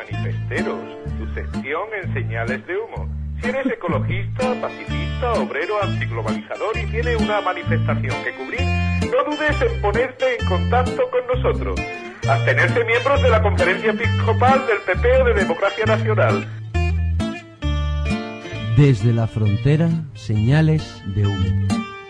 Manifesteros, tu sección en Señales de Humo. Si eres ecologista, pacifista, obrero, antiglobalizador y tienes una manifestación que cubrir, no dudes en ponerte en contacto con nosotros. Abstenerse miembros de la Conferencia Episcopal del PP o de Democracia Nacional. Desde la frontera, Señales de Humo.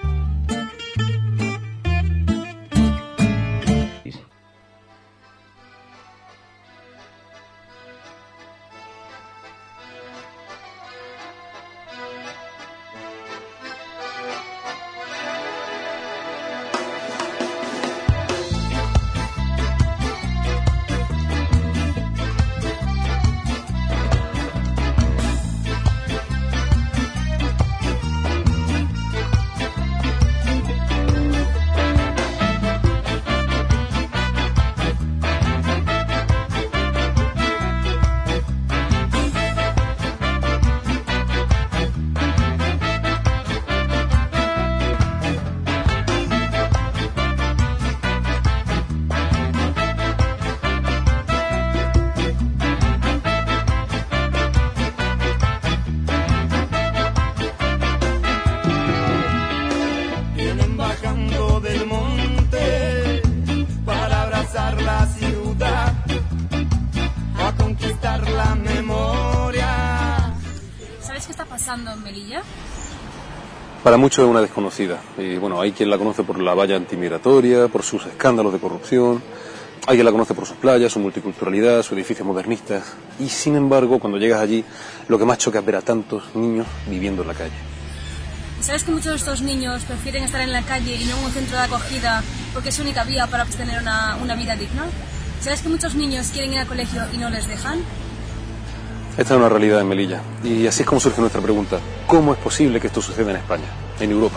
En Melilla? Para muchos es una desconocida. Y bueno, hay quien la conoce por la valla antimigratoria, por sus escándalos de corrupción, hay quien la conoce por sus playas, su multiculturalidad, sus edificios modernistas. Y sin embargo, cuando llegas allí, lo que más choca es ver a tantos niños viviendo en la calle. ¿Sabes que muchos de estos niños prefieren estar en la calle y no en un centro de acogida porque es su única vía para obtener una vida digna? ¿Sabes que muchos niños quieren ir al colegio y no les dejan? Esta es una realidad en Melilla, y así es como surge nuestra pregunta. ¿Cómo es posible que esto suceda en España, en Europa?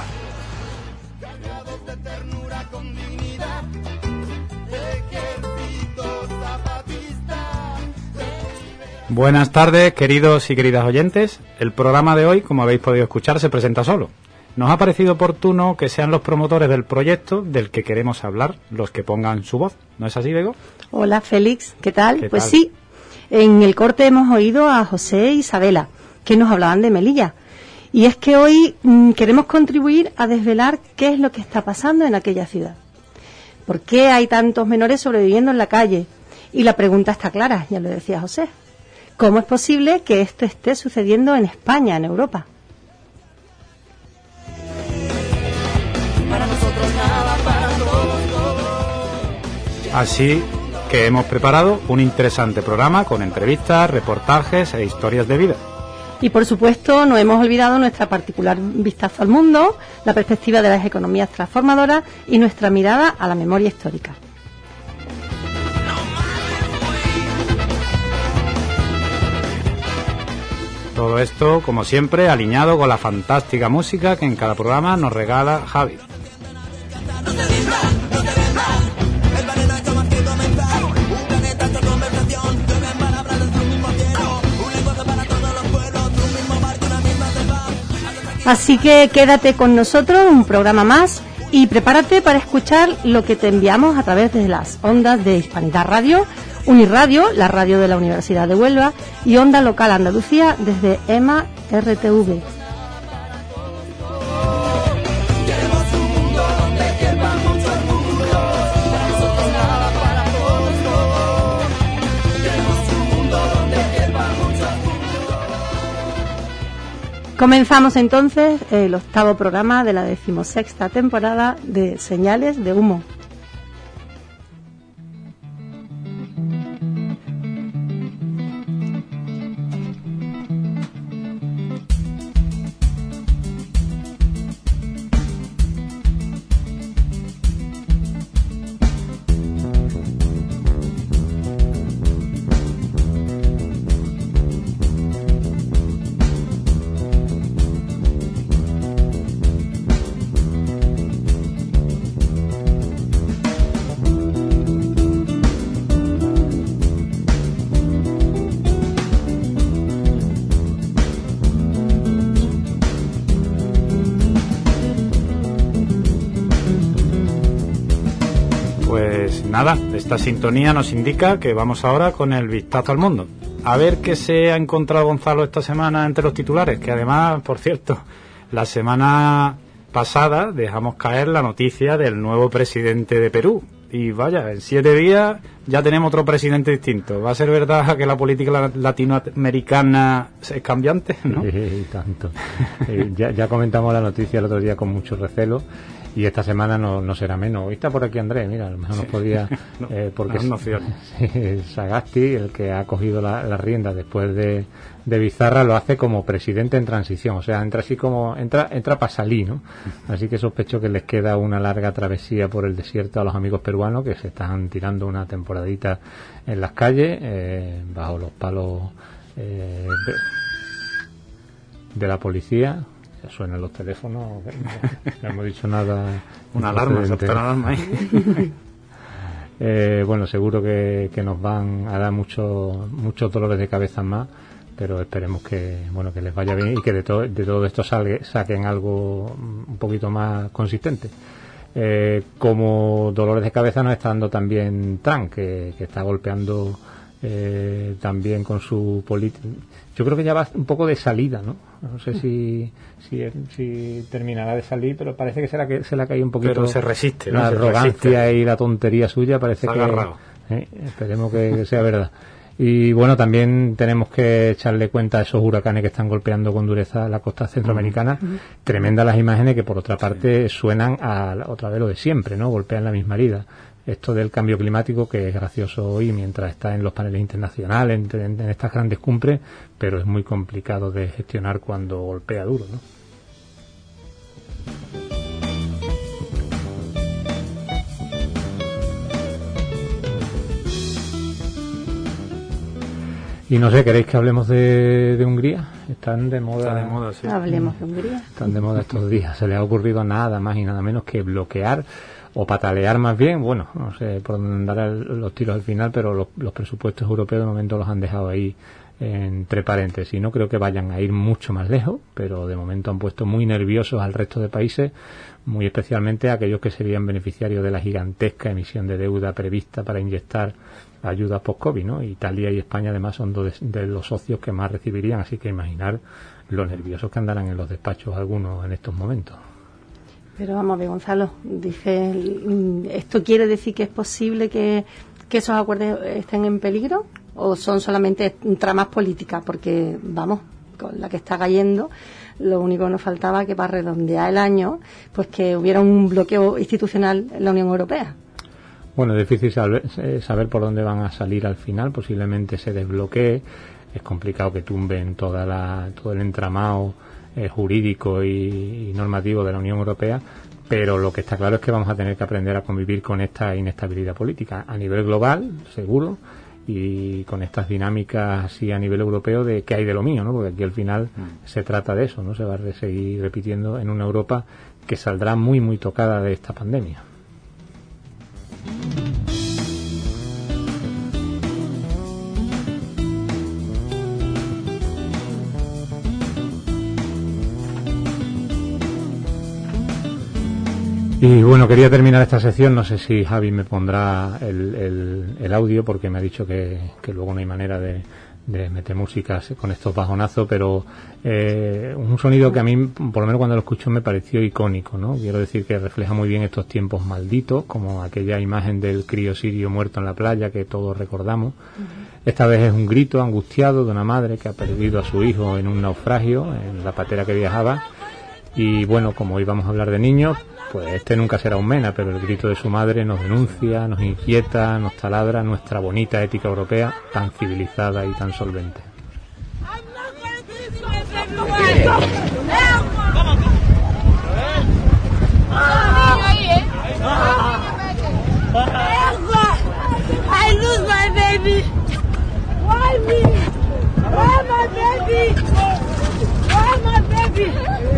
Buenas tardes, queridos y queridas oyentes. El programa de hoy, como habéis podido escuchar, se presenta solo. Nos ha parecido oportuno que sean los promotores del proyecto del que queremos hablar los que pongan su voz. ¿No es así, Bego? Hola, Félix. ¿Qué tal? ¿Qué Pues tal? Sí. En el corte hemos oído a José e Isabela, que nos hablaban de Melilla. Y es que hoy queremos contribuir a desvelar qué es lo que está pasando en aquella ciudad. ¿Por qué hay tantos menores sobreviviendo en la calle? Y la pregunta está clara, ya lo decía José. ¿Cómo es posible que esto esté sucediendo en España, en Europa? Así que hemos preparado un interesante programa con entrevistas, reportajes e historias de vida. Y por supuesto no hemos olvidado nuestra particular vistazo al mundo, la perspectiva de las economías transformadoras y nuestra mirada a la memoria histórica. Todo esto, como siempre, alineado con la fantástica música que en cada programa nos regala Javi. Así que quédate con nosotros, un programa más, y prepárate para escuchar lo que te enviamos a través de las ondas de Hispanidad Radio, Unirradio, la radio de la Universidad de Huelva, y Onda Local Andalucía desde EMA RTV. Comenzamos entonces el 8º programa de la 16ª temporada de Señales de Humo. nada, esta sintonía nos indica que vamos ahora con el vistazo al mundo. A ver qué se ha encontrado Gonzalo esta semana entre los titulares, que además, por cierto, la semana pasada dejamos caer la noticia del nuevo presidente de Perú. Y vaya, en 7 días ya tenemos otro presidente distinto. ¿Va a ser verdad que la política latinoamericana es cambiante? ¿No? Tanto. Ya comentamos la noticia el otro día con mucho recelo. Y esta semana no será menos. Hoy está por aquí Andrés, mira, a lo mejor nos podía... porque es Sagasti, el que ha cogido la rienda después de Bizarra, lo hace como presidente en transición. O sea, entra así como... Entra para salir, ¿no? Así que sospecho que les queda una larga travesía por el desierto a los amigos peruanos que se están tirando una temporadita en las calles, bajo los palos de la policía. Suenan los teléfonos, no hemos dicho nada. Una alarma, ahí. Bueno, seguro que nos van a dar muchos dolores de cabeza más, pero esperemos que les vaya bien y que de todo esto saquen algo un poquito más consistente. Como dolores de cabeza nos está dando también Trump, que está golpeando también con su política. Yo creo que ya va un poco de salida, ¿no? No sé si terminará de salir, pero parece que se le ha caído un poquito. Pero se resiste, ¿no? La arrogancia y la tontería suya parece que... esperemos que sea verdad. Y bueno, también tenemos que echarle cuenta a esos huracanes que están golpeando con dureza la costa centroamericana. Tremendas las imágenes que, por otra parte, suenan otra vez lo de siempre, ¿no? Golpean la misma herida. Esto del cambio climático, que es gracioso hoy mientras está en los paneles internacionales, en estas grandes cumbres, pero es muy complicado de gestionar cuando golpea duro, ¿no? Y no sé, ¿queréis que hablemos de Hungría? Están de moda. Está de moda, sí. Hablemos de Hungría. Están de moda estos días. Se les ha ocurrido nada más y nada menos que bloquear o patalear más bien, bueno, no sé por dónde andarán los tiros al final, pero los presupuestos europeos de momento los han dejado ahí entre paréntesis. No creo que vayan a ir mucho más lejos, pero de momento han puesto muy nerviosos al resto de países, muy especialmente a aquellos que serían beneficiarios de la gigantesca emisión de deuda prevista para inyectar ayudas post-COVID, ¿no? Italia y España además son dos de los socios que más recibirían, así que imaginar lo nerviosos que andarán en los despachos algunos en estos momentos. Pero vamos a ver, Gonzalo, dice, ¿esto quiere decir que es posible que esos acuerdos estén en peligro? ¿O son solamente tramas políticas? Porque, vamos, con la que está cayendo, lo único que nos faltaba que para redondear el año, pues que hubiera un bloqueo institucional en la Unión Europea. Bueno, es difícil saber por dónde van a salir al final, posiblemente se desbloquee, es complicado que tumben todo el entramado jurídico y normativo de la Unión Europea, pero lo que está claro es que vamos a tener que aprender a convivir con esta inestabilidad política a nivel global, seguro, y con estas dinámicas así a nivel europeo de qué hay de lo mío, ¿no? Porque aquí al final se trata de eso, ¿no? Se va a seguir repitiendo en una Europa que saldrá muy, muy tocada de esta pandemia. Y bueno, quería terminar esta sección, no sé si Javi me pondrá el audio porque me ha dicho que luego no hay manera de meter música con estos bajonazos, pero un sonido que a mí, por lo menos cuando lo escucho, me pareció icónico, ¿no? Quiero decir que refleja muy bien estos tiempos malditos, como aquella imagen del crío sirio muerto en la playa que todos recordamos. Esta vez es un grito angustiado de una madre que ha perdido a su hijo en un naufragio, en la patera que viajaba. Y bueno, como hoy vamos a hablar de niños, pues este nunca será un mena, pero el grito de su madre nos denuncia, nos inquieta, nos taladra nuestra bonita ética europea, tan civilizada y tan solvente. I lose my baby. Why me? Why my baby? Why my baby?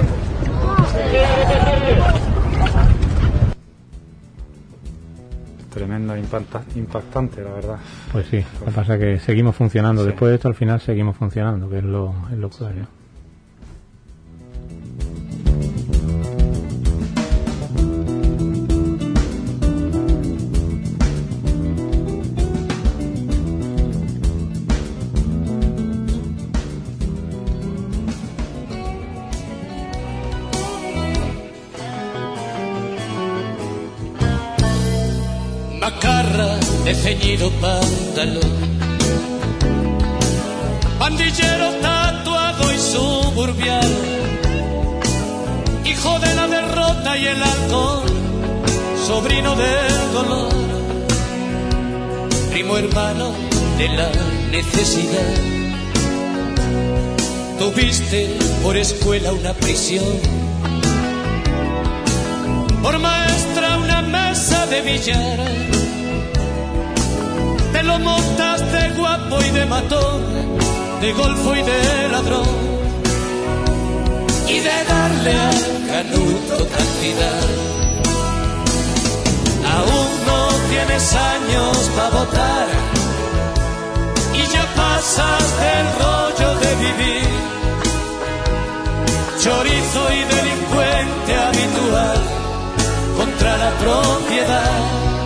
Tremendo, impactante, la verdad. Pues sí, lo que pasa es que seguimos funcionando. Sí. Después de esto, al final seguimos funcionando, que es lo claro. gorra de ceñido pantalón. Pandillero tatuado y suburbial, hijo de la derrota y el alcohol, sobrino del dolor, primo hermano de la necesidad. Tuviste por escuela una prisión, por maestra una mesa de billar. Te lo montaste guapo y de matón, de golfo y de ladrón, y de darle al canuto cantidad. Aún no tienes años para votar y ya pasas del rollo de vivir. Chorizo y delincuente habitual contra la propiedad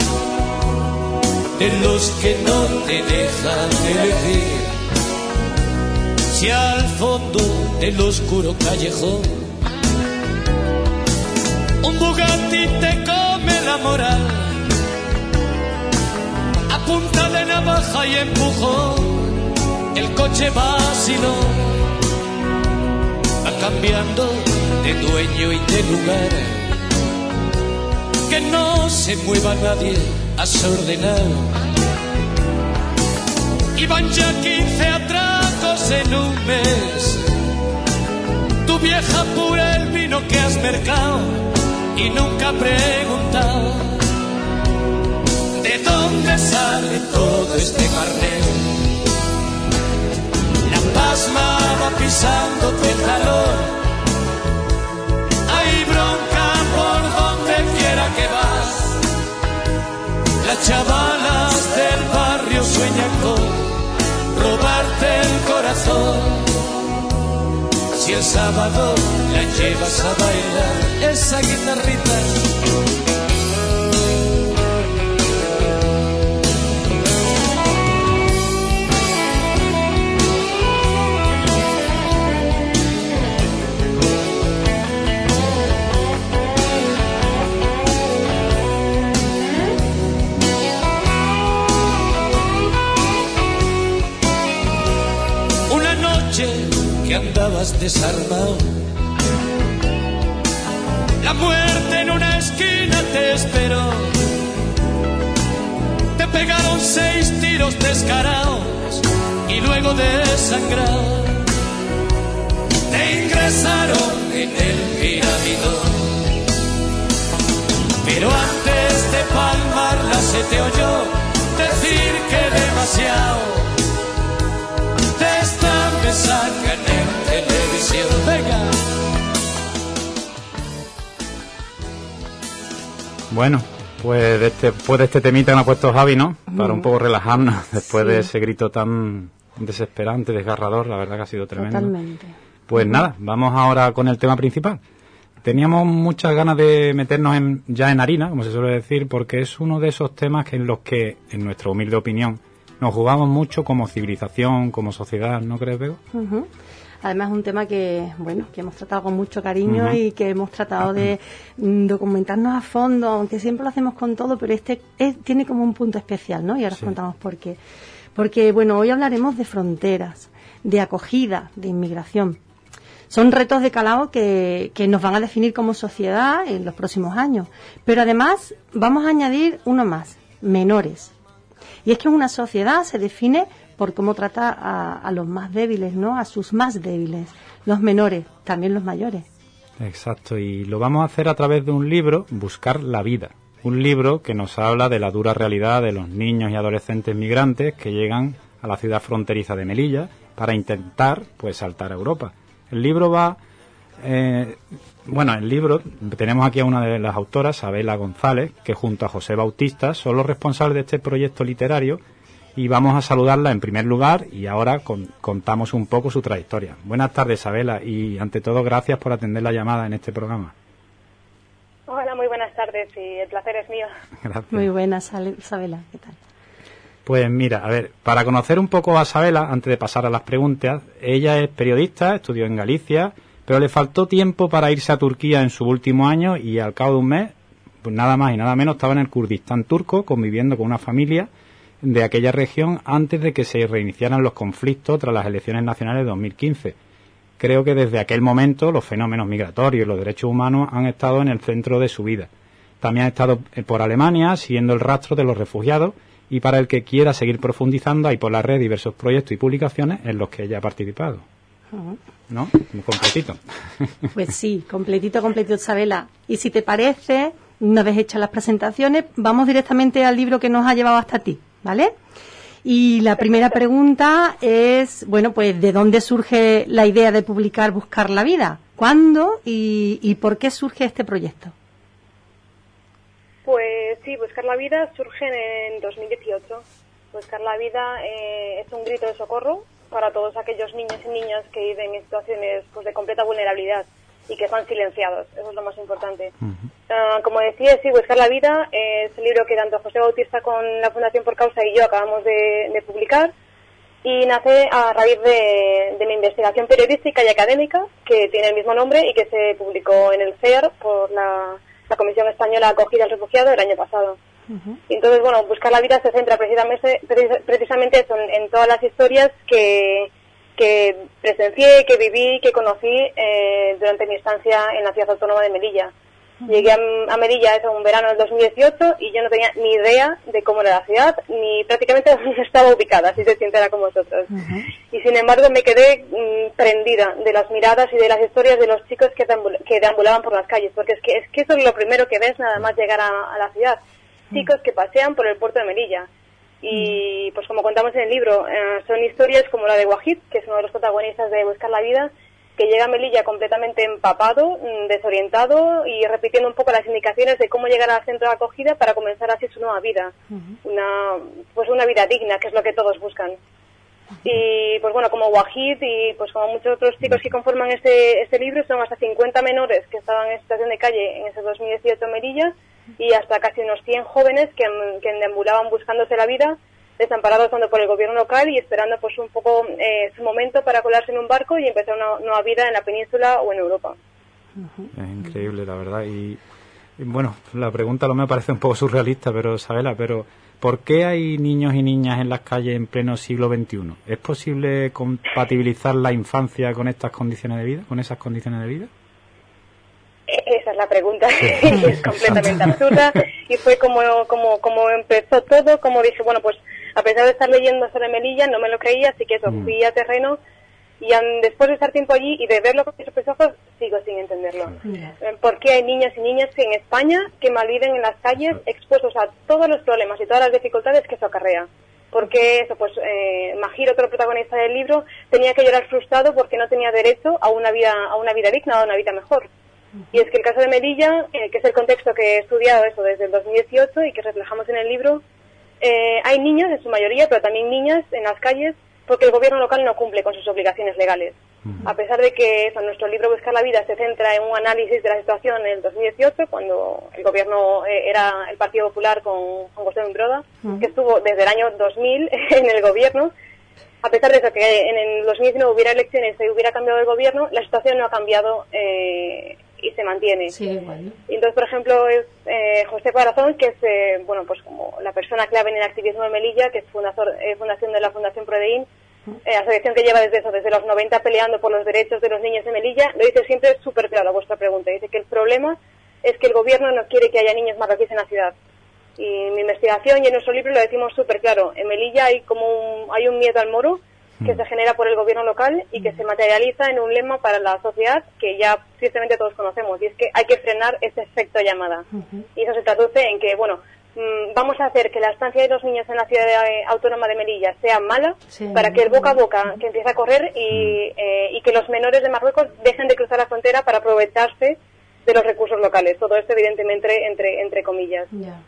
de los que no te dejan elegir. Si al fondo del oscuro callejón un Bugatti te come la moral, a punta de navaja y empujón el coche vaciló, va cambiando de dueño y de lugar. Que no se mueva nadie desordenado. Y van ya 15 atracos en un mes. Tu vieja apura el vino que has mercado y nunca ha preguntado de dónde sale todo este carneo. La pasma va pisándote el talón, hay bronca por donde quiera que vas. Las chavalas del barrio sueñan con robarte el corazón. Si el sábado la llevas a bailar esa guitarrita, que andabas desarmado, la muerte en una esquina te esperó. Te pegaron 6 tiros descarados y luego desangrado te ingresaron en el piramidón. Pero antes de palmarla se te oyó decir que demasiado me sacan en televisión. Venga. Bueno, pues después de este temita que me ha puesto Javi, ¿no? Para un poco relajarnos después de ese grito tan desesperante, desgarrador, la verdad que ha sido tremendo. Totalmente. Pues nada, vamos ahora con el tema principal. Teníamos muchas ganas de meternos ya en harina, como se suele decir, porque es uno de esos temas en los que, en nuestra humilde opinión, nos jugamos mucho como civilización, como sociedad, ¿no crees, Bego? Uh-huh. Además es un tema que, bueno, que hemos tratado con mucho cariño y que hemos tratado de documentarnos a fondo, aunque siempre lo hacemos con todo, pero tiene como un punto especial, ¿no? Y ahora os contamos por qué. Porque, bueno, hoy hablaremos de fronteras, de acogida, de inmigración. Son retos de calado que nos van a definir como sociedad en los próximos años. Pero además vamos a añadir uno más, menores. Y es que una sociedad se define por cómo trata a los más débiles, ¿no? A sus más débiles, los menores, también los mayores. Exacto, y lo vamos a hacer a través de un libro, Buscar la vida. Un libro que nos habla de la dura realidad de los niños y adolescentes migrantes que llegan a la ciudad fronteriza de Melilla para intentar, pues, saltar a Europa. El libro va... el libro, tenemos aquí a una de las autoras, Sabela González, que junto a José Bautista son los responsables de este proyecto literario, y vamos a saludarla en primer lugar y ahora contamos un poco su trayectoria. Buenas tardes, Sabela, y ante todo gracias por atender la llamada en este programa. Hola, muy buenas tardes y el placer es mío. Gracias. Muy buenas, Sabela, ¿qué tal? Pues mira, a ver, para conocer un poco a Sabela, antes de pasar a las preguntas, ella es periodista, estudió en Galicia, pero le faltó tiempo para irse a Turquía en su último año y al cabo de un mes pues nada más y nada menos estaba en el Kurdistán turco conviviendo con una familia de aquella región antes de que se reiniciaran los conflictos tras las elecciones nacionales de 2015. Creo que desde aquel momento los fenómenos migratorios y los derechos humanos han estado en el centro de su vida. También ha estado por Alemania siguiendo el rastro de los refugiados, y para el que quiera seguir profundizando hay por la red diversos proyectos y publicaciones en los que ella ha participado. ¿No? Muy completito. Pues sí, completito, Isabela. Y si te parece, una vez hechas las presentaciones, vamos directamente al libro que nos ha llevado hasta ti, ¿vale? Y la primera pregunta es, bueno, pues ¿de dónde surge la idea de publicar Buscar la Vida? ¿Cuándo y por qué surge este proyecto? Pues sí, Buscar la Vida surge en 2018. Buscar la Vida es un grito de socorro para todos aquellos niños y niñas que viven en situaciones pues de completa vulnerabilidad y que están silenciados. Eso es lo más importante. Como decía, sí, Buscar la Vida es el libro que tanto José Bautista con la Fundación Por Causa y yo acabamos de publicar, y nace a raíz de mi investigación periodística y académica que tiene el mismo nombre y que se publicó en el CER por la Comisión Española de Acogida al Refugiado el año pasado. Y entonces, bueno, Buscar la Vida se centra precisamente eso, en todas las historias que presencié, que viví, que conocí durante mi estancia en la ciudad autónoma de Melilla. Llegué a Melilla un verano del 2018 y yo no tenía ni idea de cómo era la ciudad, ni prácticamente dónde estaba ubicada, si soy sincera con vosotros. Y sin embargo me quedé prendida de las miradas y de las historias de los chicos que deambulaban por las calles, porque es que eso es lo primero que ves nada más llegar a la ciudad. Chicos que pasean por el puerto de Melilla. Y pues como contamos en el libro, son historias como la de Wahid, que es uno de los protagonistas de Buscar la Vida, que llega a Melilla completamente empapado, desorientado y repitiendo un poco las indicaciones de cómo llegar al centro de acogida para comenzar así su nueva vida, una vida digna, que es lo que todos buscan. Y pues bueno, como Wahid y pues como muchos otros chicos que conforman este libro, son hasta 50 menores que estaban en situación de calle en ese 2018 en Melilla, y hasta casi unos 100 jóvenes que deambulaban buscándose la vida, desamparados tanto por el gobierno local y esperando pues un poco su momento para colarse en un barco y empezar una nueva vida en la península o en Europa. Es increíble, la verdad. Y bueno, la pregunta me parece un poco surrealista, pero Isabela, ¿por qué hay niños y niñas en las calles en pleno siglo XXI? ¿Es posible compatibilizar la infancia con estas condiciones de vida, con esas condiciones de vida? Esa es la pregunta, es completamente absurda, y fue como empezó todo, como dije, bueno, pues a pesar de estar leyendo sobre Melilla, no me lo creía, así que eso, fui a terreno, y después de estar tiempo allí y de verlo con mis propios ojos, sigo sin entenderlo. ¿Por qué hay niños y niñas en España que malviven en las calles expuestos a todos los problemas y todas las dificultades que eso acarrea? Porque eso, pues Mahir, otro protagonista del libro, tenía que llorar frustrado porque no tenía derecho a una vida digna, a una vida mejor. Y es que el caso de Melilla, que es el contexto que he estudiado eso desde el 2018 y que reflejamos en el libro, hay niños en su mayoría, pero también niñas en las calles, porque el gobierno local no cumple con sus obligaciones legales. A pesar de que nuestro libro Buscar la Vida se centra en un análisis de la situación en el 2018, cuando el gobierno era el Partido Popular con José Broda, que estuvo desde el año 2000 en el gobierno. A pesar de eso, que en el 2019 hubiera elecciones y hubiera cambiado el gobierno, la situación no ha cambiado y se mantiene. Sí, igual. Y entonces, por ejemplo, es José Corazón, que es pues como la persona clave en el activismo de Melilla, que es fundación de la Fundación Prodeín, asociación que lleva desde los 90 peleando por los derechos de los niños de Melilla. Lo dice siempre súper claro a vuestra pregunta. Dice que el problema es que el gobierno no quiere que haya niños marroquíes en la ciudad. Y en mi investigación y en nuestro libro lo decimos súper claro. En Melilla hay un miedo al moro que se genera por el gobierno local y que se materializa en un lema para la sociedad que ya tristemente todos conocemos, y es que hay que frenar ese efecto llamada. Y eso se traduce en que, vamos a hacer que la estancia de los niños en la ciudad autónoma de Melilla sea mala, para que el boca a boca que empiece a correr y que los menores de Marruecos dejen de cruzar la frontera para aprovecharse de los recursos locales. Todo esto evidentemente entre comillas.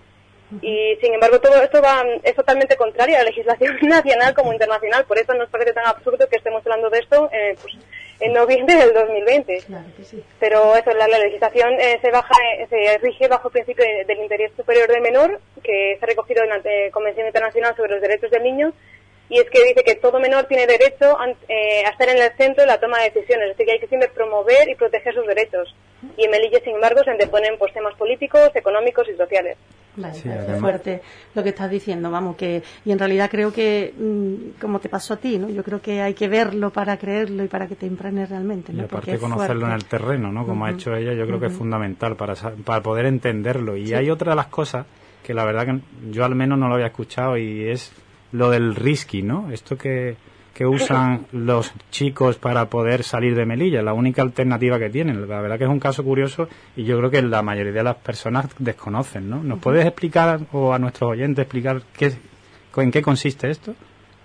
Y sin embargo todo esto es totalmente contrario a la legislación nacional como internacional. Por eso nos parece tan absurdo que estemos hablando de esto en noviembre del 2020. Claro que sí. Pero eso, la legislación se rige bajo el principio del interés superior del menor, que está recogido en la Convención Internacional sobre los Derechos del Niño, y es que dice que todo menor tiene derecho a estar en el centro de la toma de decisiones, es decir, que hay que siempre promover y proteger sus derechos. Y en Melilla, sin embargo, se anteponen pues temas políticos, económicos y sociales. Vale, sí, es fuerte lo que estás diciendo, vamos, que y en realidad creo que como te pasó a ti, ¿no? Yo creo que hay que verlo para creerlo y para que te impregnes realmente, ¿no? Y aparte conocerlo en el terreno, ¿no? Como ha hecho ella, yo creo que es fundamental para poder entenderlo. Y hay otra de las cosas que la verdad que yo al menos no lo había escuchado, y es lo del risky, ¿no? Esto que usan los chicos para poder salir de Melilla, la única alternativa que tienen. La verdad que es un caso curioso y yo creo que la mayoría de las personas desconocen, ¿no? ¿Nos puedes explicar, o a nuestros oyentes explicar en qué consiste esto?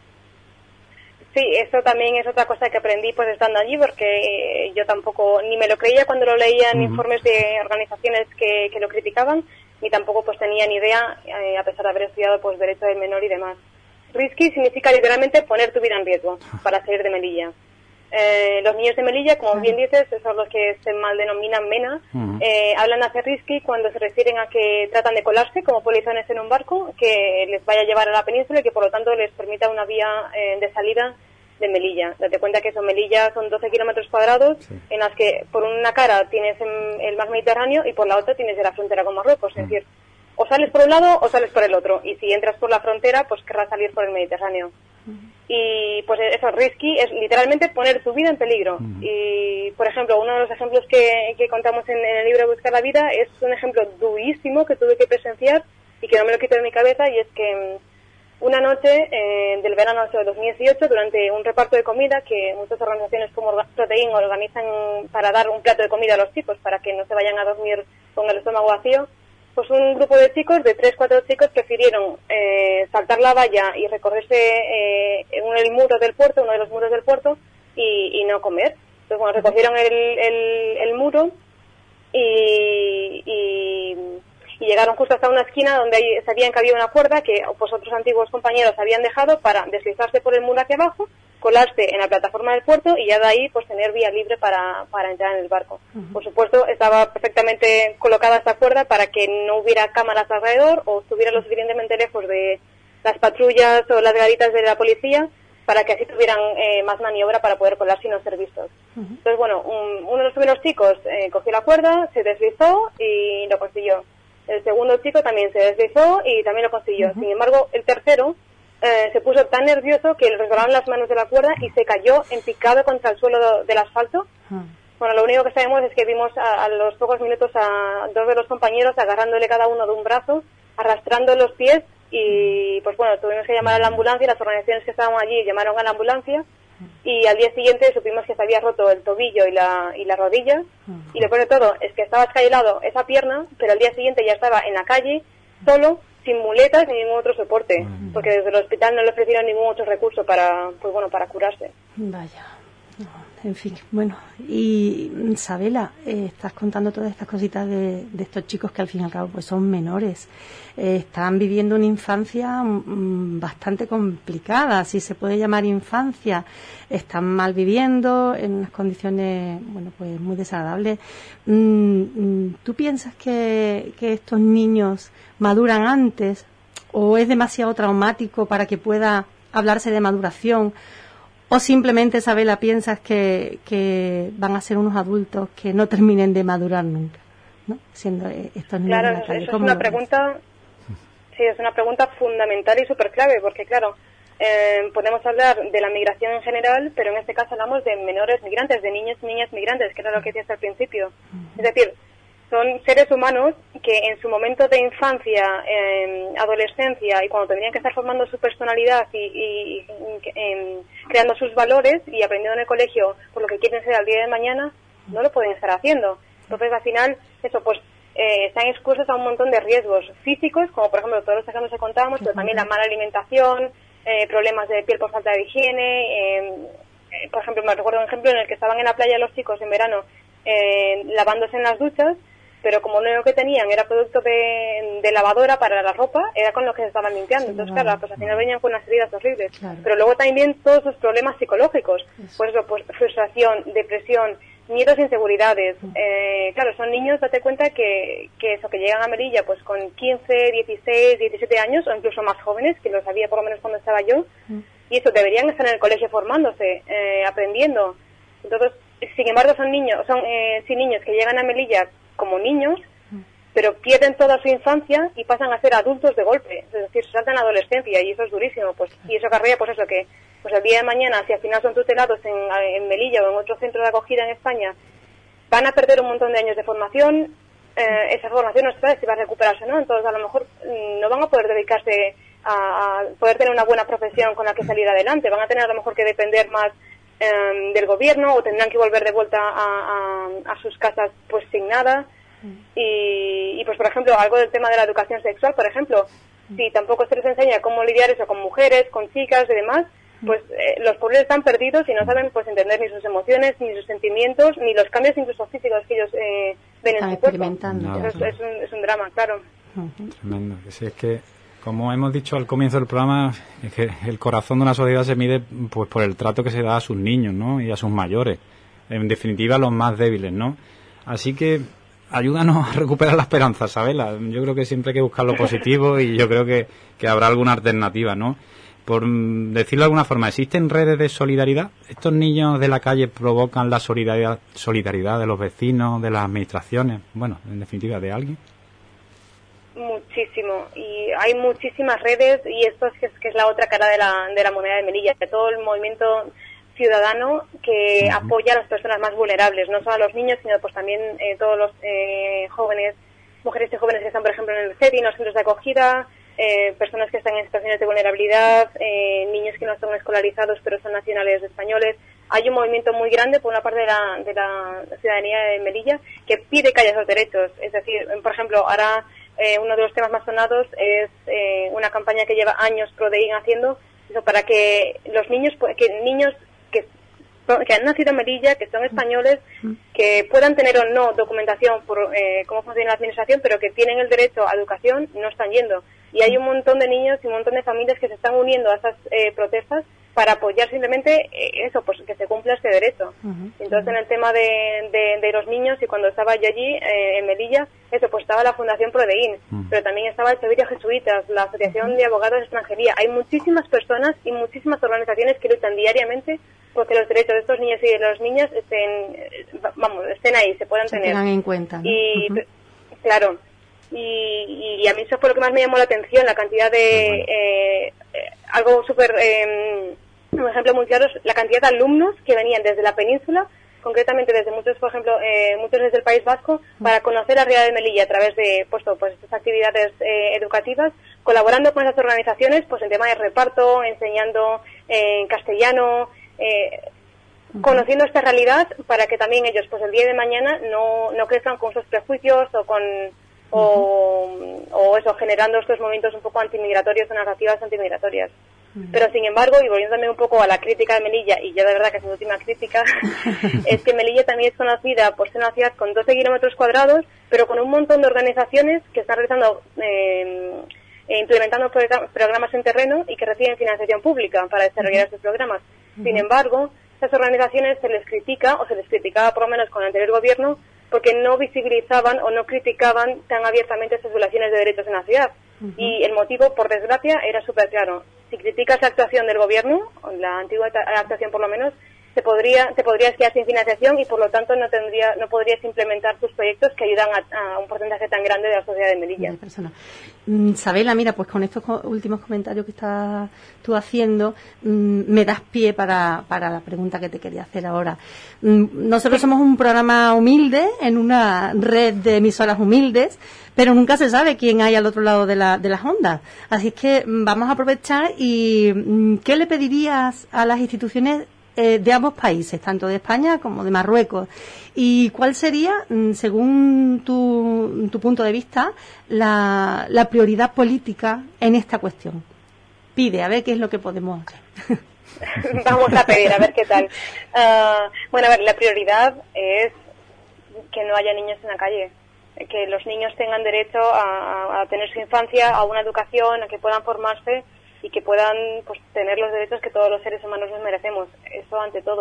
Sí, eso también es otra cosa que aprendí pues estando allí, porque yo tampoco ni me lo creía cuando lo leía en informes de organizaciones que lo criticaban, ni tampoco pues tenía ni idea, a pesar de haber estudiado pues derecho del menor y demás. Risky significa literalmente poner tu vida en riesgo para salir de Melilla. Los niños de Melilla, como bien dices, son los que se mal denominan MENA, hablan hacia risky cuando se refieren a que tratan de colarse como polizones en un barco que les vaya a llevar a la península y que por lo tanto les permita una vía de salida de Melilla. Date cuenta que Melilla son 12 kilómetros cuadrados, en las que por una cara tienes el mar Mediterráneo y por la otra tienes la frontera con Marruecos, es decir, o sales por un lado o sales por el otro, y si entras por la frontera pues querrás salir por el Mediterráneo. Y pues eso, risky es literalmente poner tu vida en peligro. Y por ejemplo, uno de los ejemplos que contamos en el libro Buscar la Vida es un ejemplo durísimo que tuve que presenciar y que no me lo quito de mi cabeza, y es que una noche del verano de 2018, durante un reparto de comida que muchas organizaciones como Protein organizan para dar un plato de comida a los chicos para que no se vayan a dormir con el estómago vacío, pues un grupo de chicos, de 3-4 chicos, prefirieron saltar la valla y recorrerse uno de los muros del puerto y no comer. Entonces, bueno, recogieron el muro y llegaron justo hasta una esquina donde sabían que había una cuerda que pues otros antiguos compañeros habían dejado para deslizarse por el muro hacia abajo, colarse en la plataforma del puerto y ya de ahí pues tener vía libre para entrar en el barco. Por supuesto, estaba perfectamente colocada esta cuerda para que no hubiera cámaras alrededor o estuviera lo suficientemente lejos de las patrullas o las garitas de la policía para que así tuvieran más maniobra para poder colarse y no ser vistos. Entonces, bueno, uno de los primeros chicos cogió la cuerda, se deslizó y lo consiguió. El segundo chico también se deslizó y también lo consiguió. Sin embargo, el tercero se puso tan nervioso que le resbalaron las manos de la cuerda y se cayó en picado contra el suelo del asfalto. Bueno, lo único que sabemos es que vimos a los pocos minutos a dos de los compañeros agarrándole cada uno de un brazo, arrastrando los pies y pues bueno, tuvimos que llamar a la ambulancia. Las organizaciones que estaban allí llamaron a la ambulancia y al día siguiente supimos que se había roto el tobillo y la rodilla, y lo peor de todo es que estaba escayolado esa pierna, pero al día siguiente ya estaba en la calle, solo, sin muletas ni ningún otro soporte, porque desde el hospital no le ofrecieron ningún otro recurso para curarse. Vaya, en fin, bueno, y Sabela, estás contando todas estas cositas de estos chicos que al fin y al cabo pues son menores, están viviendo una infancia bastante complicada, si se puede llamar infancia, están mal viviendo en unas condiciones, bueno, pues muy desagradables. ¿Tú piensas que estos niños maduran antes o es demasiado traumático para que pueda hablarse de maduración? ¿O simplemente, Sabela, piensas que van a ser unos adultos que no terminen de madurar nunca, ¿no? Siendo estos niños en la calle? Eso es una pregunta, sí, es una pregunta fundamental y súper clave, porque claro, podemos hablar de la migración en general, pero en este caso hablamos de menores migrantes, de niños y niñas migrantes, que era lo que decías al principio. Es decir, son seres humanos que en su momento de infancia, adolescencia y cuando tendrían que estar formando su personalidad y creando sus valores y aprendiendo en el colegio por lo que quieren ser al día de mañana, no lo pueden estar haciendo. Entonces, al final, eso pues están expuestos a un montón de riesgos físicos, como por ejemplo todos los ejemplos que contábamos, pero también la mala alimentación, problemas de piel por falta de higiene. Por ejemplo, me recuerdo un ejemplo en el que estaban en la playa los chicos en verano lavándose en las duchas, pero como lo único que tenían era producto de lavadora para la ropa, era con lo que se estaban limpiando. Entonces, claro, pues al final venían con unas heridas horribles. Pero luego también todos los problemas psicológicos, pues eso, pues frustración, depresión, miedos e inseguridades. Claro, son niños, date cuenta que llegan a Melilla pues con 15, 16, 17 años o incluso más jóvenes, que lo sabía por lo menos cuando estaba yo, y eso, deberían estar en el colegio formándose, aprendiendo. Entonces, sin embargo, son niños que llegan a Melilla como niños, pero pierden toda su infancia y pasan a ser adultos de golpe, es decir, saltan a la adolescencia, y eso es durísimo, pues, y eso acarrea pues eso, que pues el día de mañana, si al final son tutelados en Melilla o en otro centro de acogida en España, van a perder un montón de años de formación. Esa formación no se sabe si va a recuperarse o no, entonces a lo mejor no van a poder dedicarse a poder tener una buena profesión con la que salir adelante, van a tener a lo mejor que depender más del gobierno, o tendrán que volver de vuelta a sus casas pues sin nada. Y pues por ejemplo, algo del tema de la educación sexual, por ejemplo, si tampoco se les enseña cómo lidiar eso con mujeres, con chicas y demás, pues los pobres están perdidos y no saben pues entender ni sus emociones, ni sus sentimientos, ni los cambios incluso físicos que ellos ven en su cuerpo. Es un drama, claro. Tremendo. Es que, como hemos dicho al comienzo del programa, es que el corazón de una sociedad se mide pues por el trato que se da a sus niños, ¿no? Y a sus mayores. En definitiva, a los más débiles, ¿no? Así que ayúdanos a recuperar la esperanza, Sabela. Yo creo que siempre hay que buscar lo positivo y yo creo que habrá alguna alternativa, ¿no? Por decirlo de alguna forma, ¿existen redes de solidaridad? ¿Estos niños de la calle provocan la solidaridad de los vecinos, de las administraciones? Bueno, en definitiva, ¿de alguien? Muchísimo, y hay muchísimas redes, y esto es que es la otra cara de la moneda de Melilla, de todo el movimiento ciudadano que apoya a las personas más vulnerables, no solo a los niños, sino pues también todos los jóvenes, mujeres y jóvenes que están, por ejemplo, en el CETI, en los centros de acogida, personas que están en situaciones de vulnerabilidad, niños que no están escolarizados pero son nacionales españoles. Hay un movimiento muy grande por una parte de la ciudadanía de Melilla que pide que haya esos derechos. Es decir, por ejemplo, ahora uno de los temas más sonados es una campaña que lleva años ProDeIN haciendo eso para que los niños que han nacido en Melilla, que son españoles, que puedan tener o no documentación por cómo funciona la administración, pero que tienen el derecho a educación, no están yendo. Y hay un montón de niños y un montón de familias que se están uniendo a estas protestas para apoyar simplemente eso, pues que se cumpla este derecho. Entonces, en el tema de los niños, y cuando estaba yo allí en Melilla, eso, pues estaba la Fundación ProDeIN, pero también estaba el Servicio Jesuitas, la Asociación de Abogados de Extranjería. Hay muchísimas personas y muchísimas organizaciones que luchan diariamente porque los derechos de estos niños y de las niñas estén ahí, se puedan tener. Tengan en cuenta, ¿no? Y claro, y a mí eso fue lo que más me llamó la atención, la cantidad de algo súper un ejemplo muy claro es la cantidad de alumnos que venían desde la península, concretamente desde muchos, por ejemplo, muchos desde el País Vasco, para conocer la realidad de Melilla a través de pues estas actividades educativas, colaborando con esas organizaciones pues en tema de reparto, enseñando en castellano, conociendo esta realidad para que también ellos pues el día de mañana no crezcan con sus prejuicios o con o eso, generando estos movimientos un poco antimigratorios o narrativas antimigratorias. Pero sin embargo, y volviendo también un poco a la crítica de Melilla, y ya de verdad que es mi última crítica, es que Melilla también es conocida por ser una ciudad con 12 kilómetros cuadrados, pero con un montón de organizaciones que están realizando implementando programas en terreno y que reciben financiación pública para desarrollar estos programas. Sin embargo, estas organizaciones se les criticaba por lo menos con el anterior gobierno, porque no visibilizaban o no criticaban tan abiertamente estas violaciones de derechos en la ciudad. Y el motivo, por desgracia, era súper claro. Si criticas la actuación del gobierno, o la antigua actuación por lo menos, te podrías quedar sin financiación y por lo tanto no podrías implementar tus proyectos que ayudan a un porcentaje tan grande de la sociedad de Melilla. Sabela, mira, pues con estos últimos comentarios que estás tú haciendo, me das pie para la pregunta que te quería hacer ahora. Nosotros somos un programa humilde, en una red de emisoras humildes, pero nunca se sabe quién hay al otro lado de las ondas. Así es que vamos a aprovechar y ¿qué le pedirías a las instituciones de ambos países, tanto de España como de Marruecos? ¿Y cuál sería, según tu punto de vista, la prioridad política en esta cuestión? Pide, a ver qué es lo que podemos hacer. Vamos a pedir, a ver qué tal. Bueno, a ver, la prioridad es que no haya niños en la calle, que los niños tengan derecho a tener su infancia, a una educación, a que puedan formarse y que puedan pues tener los derechos que todos los seres humanos nos merecemos. Eso ante todo.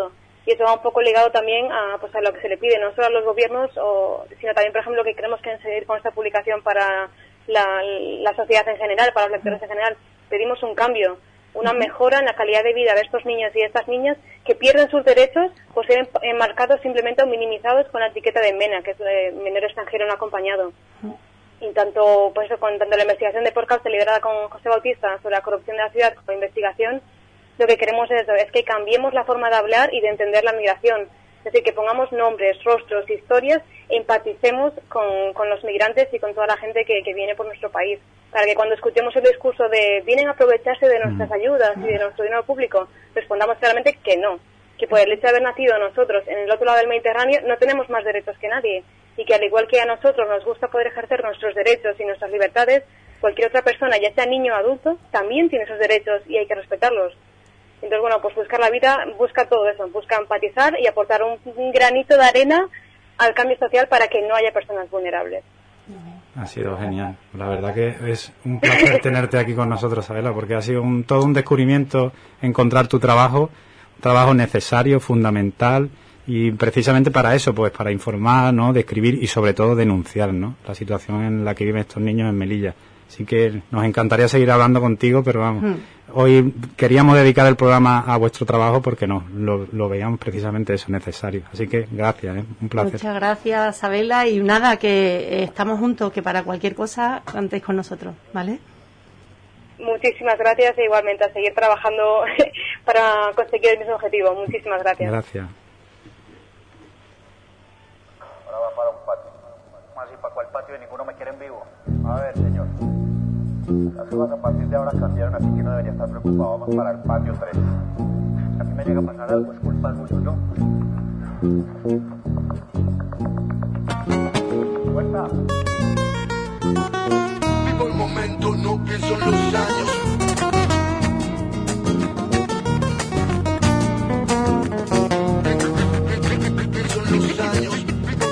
Y eso va un poco ligado también a lo que se le pide, no solo a los gobiernos, sino también, por ejemplo, lo que queremos conseguir con esta publicación para la sociedad en general, para los lectores en general. Pedimos un cambio, una mejora en la calidad de vida de estos niños y de estas niñas que pierden sus derechos por ser enmarcados simplemente o minimizados con la etiqueta de MENA, que es menor extranjero no acompañado. Y tanto la investigación de Podcast liderada con José Bautista sobre la corrupción de la ciudad como investigación, lo que queremos es que cambiemos la forma de hablar y de entender la migración. Es decir, que pongamos nombres, rostros, historias e empaticemos con los migrantes y con toda la gente que viene por nuestro país. Para que cuando escuchemos el discurso de vienen a aprovecharse de nuestras ayudas y de nuestro dinero público, respondamos claramente que no. Que por el hecho de haber nacido nosotros en el otro lado del Mediterráneo no tenemos más derechos que nadie. Y que al igual que a nosotros nos gusta poder ejercer nuestros derechos y nuestras libertades, cualquier otra persona, ya sea niño o adulto, también tiene esos derechos y hay que respetarlos. Entonces, bueno, pues Buscar la Vida busca todo eso, busca empatizar y aportar un granito de arena al cambio social para que no haya personas vulnerables. Ha sido genial. La verdad que es un placer tenerte aquí con nosotros, Sabela, porque ha sido todo un descubrimiento encontrar tu trabajo, un trabajo necesario, fundamental, y precisamente para eso, pues para informar, ¿no?, describir y sobre todo denunciar, ¿no?, la situación en la que viven estos niños en Melilla. Así que nos encantaría seguir hablando contigo, pero vamos, hoy queríamos dedicar el programa a vuestro trabajo porque lo veíamos precisamente eso, necesario. Así que gracias, un placer. Muchas gracias, Sabela, y nada, que estamos juntos, que para cualquier cosa contéis con nosotros, ¿vale? Muchísimas gracias e igualmente a seguir trabajando para conseguir el mismo objetivo. Muchísimas gracias. Gracias. Ahora va para un patio. ¿Cómo así? ¿Para cuál patio? Y ninguno me quiere en vivo. A ver, señor. Las cosas a partir de ahora cambiaron, así que no debería estar preocupado. Vamos para el patio 3. Si a mí me llega a pasar algo, es culpa tuya, ¿no? Vuelta. Vivo el momento, no pienso en los años. Pienso en los años.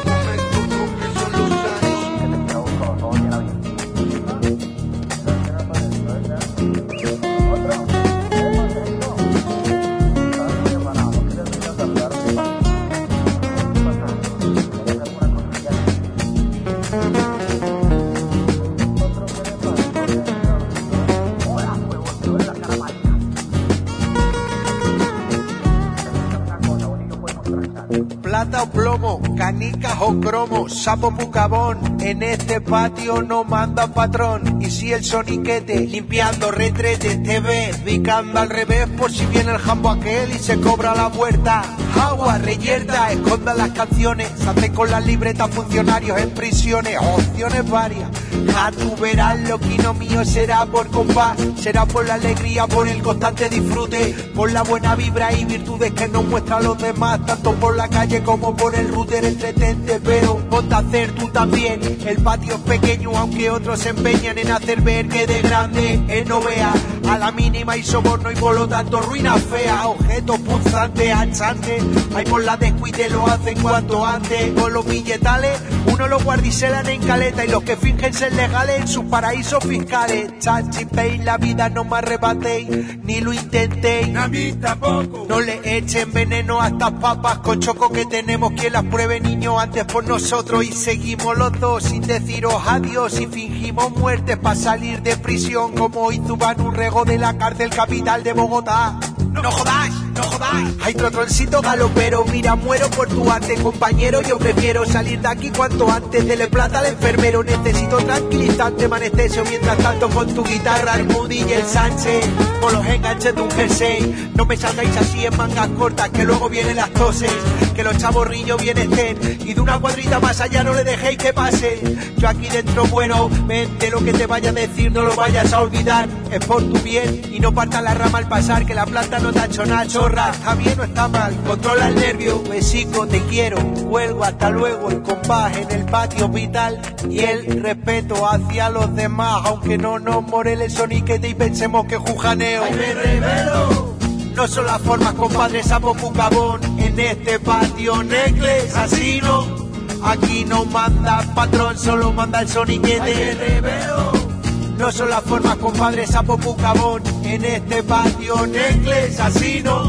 Plata o plomo, canicas o cromo, sapo pucabón, en este patio no manda patrón. Y si el soniquete limpiando retrete te ve picando al revés por si viene el jambo aquel y se cobra la puerta. Agua reyerta, escondan las canciones, se hacen con las libretas funcionarios en prisiones, opciones varias. A tú verás lo que no mío será por compás, será por la alegría, por el constante disfrute, por la buena vibra y virtudes que nos muestran los demás, tanto por la calle como por el router. Entretente, pero ponte a hacer tú también. El patio es pequeño, aunque otros se empeñan en hacer ver que de grande él no vea. A la mínima y soborno y por lo tanto ruina fea, objetos punzantes, achantes. Hay por la descuide lo hacen cuanto antes. Con los billetales, uno los guardicelan en caleta y los que fingen ser legales en sus paraísos fiscales. Chanchipéis, la vida no me arrebatéis, ni lo intentéis. A mí tampoco. No le echen veneno a estas papas con choco que tenemos, quien las pruebe, niño, antes por nosotros. Y seguimos los dos sin deciros adiós y fingimos muertes para salir de prisión, como hizo Van Urrego de la cárcel capital de Bogotá. No jodáis, no jodáis. Hay trotroncito galopero, mira, muero por tu arte, compañero. Yo prefiero salir de aquí cuanto antes. Dele plata al enfermero, necesito tranquilizante, anestesio. Mientras tanto con tu guitarra, el Moody y el Sánchez, con los enganches de un jersey. No me salgáis así en mangas cortas, que luego vienen las toses, que los chavorrillos bien estén, y de una cuadrita más allá no le dejéis que pase. Yo aquí dentro, bueno, vente lo que te vaya a decir, no lo vayas a olvidar. Es por tu bien y no parta la rama al pasar, que la planta no te ha hecho nada, chorra. Está bien o está mal, controla el nervio, besico, te quiero, vuelvo, hasta luego. El compás en el patio vital y el respeto hacia los demás, aunque no nos more el soniquete y pensemos que jujaneo. ¡Ay, me revelo! No son las formas, compadre, sapo pucabón, en este patio necles, asesino. Aquí no manda patrón, solo manda el soniquete. ¡Ay, me revelo! No son las formas, compadre, sapo pucabón, en este patio necles, asesino.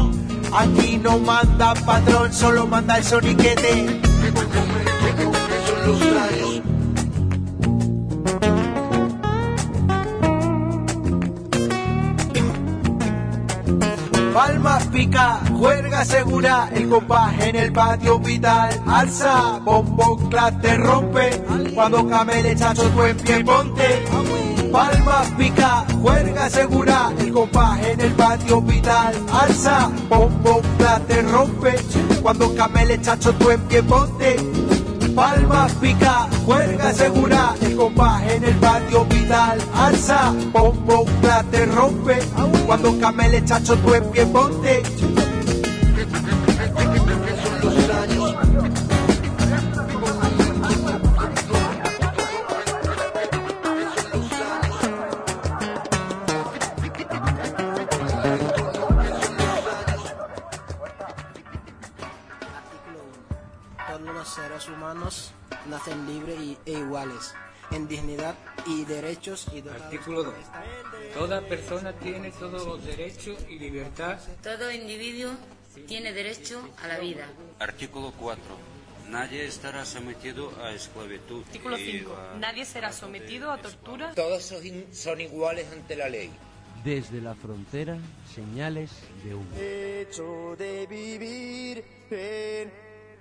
Aquí no manda patrón, solo manda el soniquete. Son los rayos. Palmas pica, juerga segura, el compás en el patio vital. Alza, bombón, clap, te rompe. Cuando camele, chacho, tú en pie ponte. Palmas pica, juerga segura, el compás en el patio vital. Alza, bombón, clap, te rompe. Cuando camele, chacho, tú en pie ponte. Palmas pica, juerga segura, el compás en el patio vital. Alza, bombón, clap, te rompe. Cuando camele, chacho, tú en pie ponte. Todos los seres humanos nacen libres e iguales en dignidad y derechos. Artículo 2. Toda persona tiene todos los derechos y libertad. Todo individuo tiene derecho a la vida. Artículo 4. Nadie estará sometido a esclavitud. Artículo 5. Nadie será sometido a tortura. Todos son iguales ante la ley. Desde la frontera, señales de humo. Hecho de vivir en...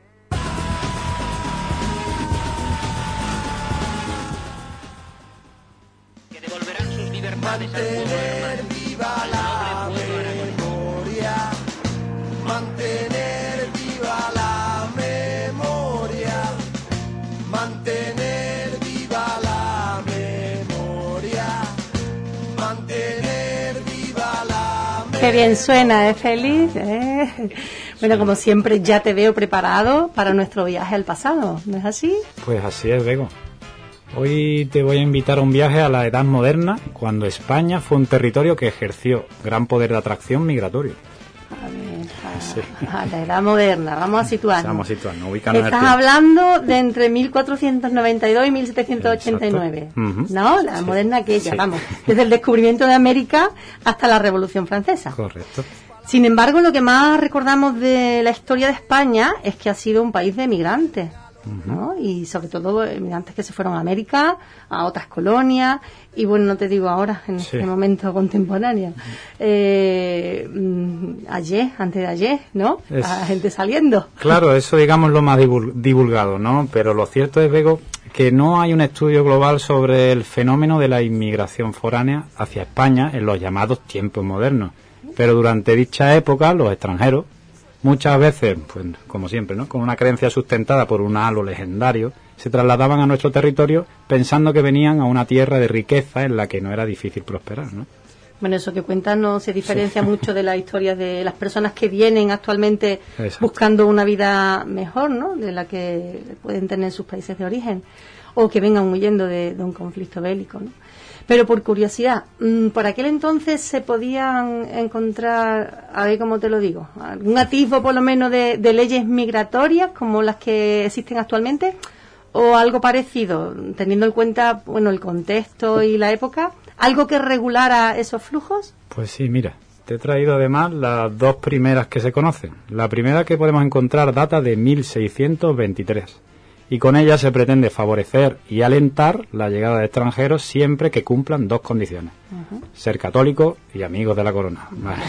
Que devolverán sus libertades Mantener viva la memoria. Mantener viva la memoria. Mantener viva la memoria. Mantener viva la memoria. Qué bien suena, feliz, Bueno, como siempre ya te veo preparado para nuestro viaje al pasado, ¿no es así? Pues así es, Bego. Hoy te voy a invitar a un viaje a la Edad Moderna, cuando España fue un territorio que ejerció gran poder de atracción migratorio. A la Edad Moderna, vamos a situarnos. ubicarnos. Estás hablando de entre 1492 y 1789, uh-huh. ¿no? La moderna aquella, vamos, desde el descubrimiento de América hasta la Revolución Francesa. Correcto. Sin embargo, lo que más recordamos de la historia de España es que ha sido un país de migrantes, ¿no? Y sobre todo migrantes que se fueron a América, a otras colonias, y bueno, no te digo ahora, en este momento contemporáneo. Ayer, antes de ayer, ¿no? La gente saliendo. Claro, eso digamos lo más divulgado, ¿no? Pero lo cierto es, Bego, que no hay un estudio global sobre el fenómeno de la inmigración foránea hacia España en los llamados tiempos modernos. Pero durante dicha época, los extranjeros, muchas veces, pues como siempre, ¿no?, con una creencia sustentada por un halo legendario, se trasladaban a nuestro territorio pensando que venían a una tierra de riqueza en la que no era difícil prosperar, ¿no? Bueno, eso que cuentas no se diferencia mucho de las historias de las personas que vienen actualmente buscando una vida mejor, ¿no?, de la que pueden tener en sus países de origen, o que vengan huyendo de un conflicto bélico, ¿no? Pero por curiosidad, por aquel entonces se podían encontrar, a ver cómo te lo digo, algún atisbo por lo menos de leyes migratorias como las que existen actualmente, o algo parecido, teniendo en cuenta, bueno, el contexto y la época, algo que regulara esos flujos. Pues sí, mira, te he traído además las dos primeras que se conocen. La primera que podemos encontrar data de 1623. Y con ella se pretende favorecer y alentar la llegada de extranjeros siempre que cumplan dos condiciones: ser católicos y amigos de la corona. Vale.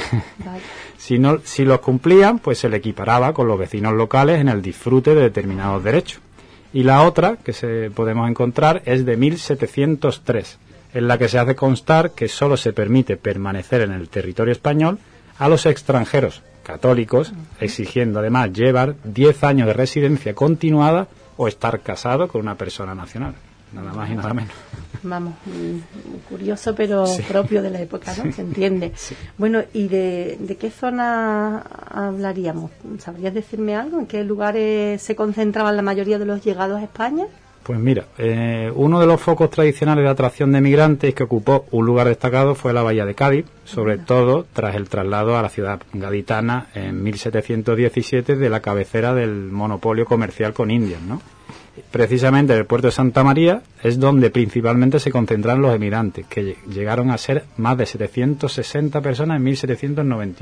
Si los cumplían, pues se le equiparaba con los vecinos locales en el disfrute de determinados derechos. Y la otra que podemos encontrar es de 1703, en la que se hace constar que solo se permite permanecer en el territorio español a los extranjeros católicos, exigiendo además llevar 10 años de residencia continuada o estar casado con una persona nacional, nada más y nada menos. Vamos, curioso pero propio de la época, ¿no? Se entiende. Sí. Bueno, ¿y de qué zona hablaríamos? ¿Sabrías decirme algo? ¿En qué lugares se concentraban la mayoría de los llegados a España? Pues mira, uno de los focos tradicionales de atracción de migrantes que ocupó un lugar destacado fue la bahía de Cádiz, sobre todo tras el traslado a la ciudad gaditana en 1717 de la cabecera del monopolio comercial con Indias, ¿no? Precisamente en el puerto de Santa María es donde principalmente se concentraron los emigrantes, que llegaron a ser más de 760 personas en 1791.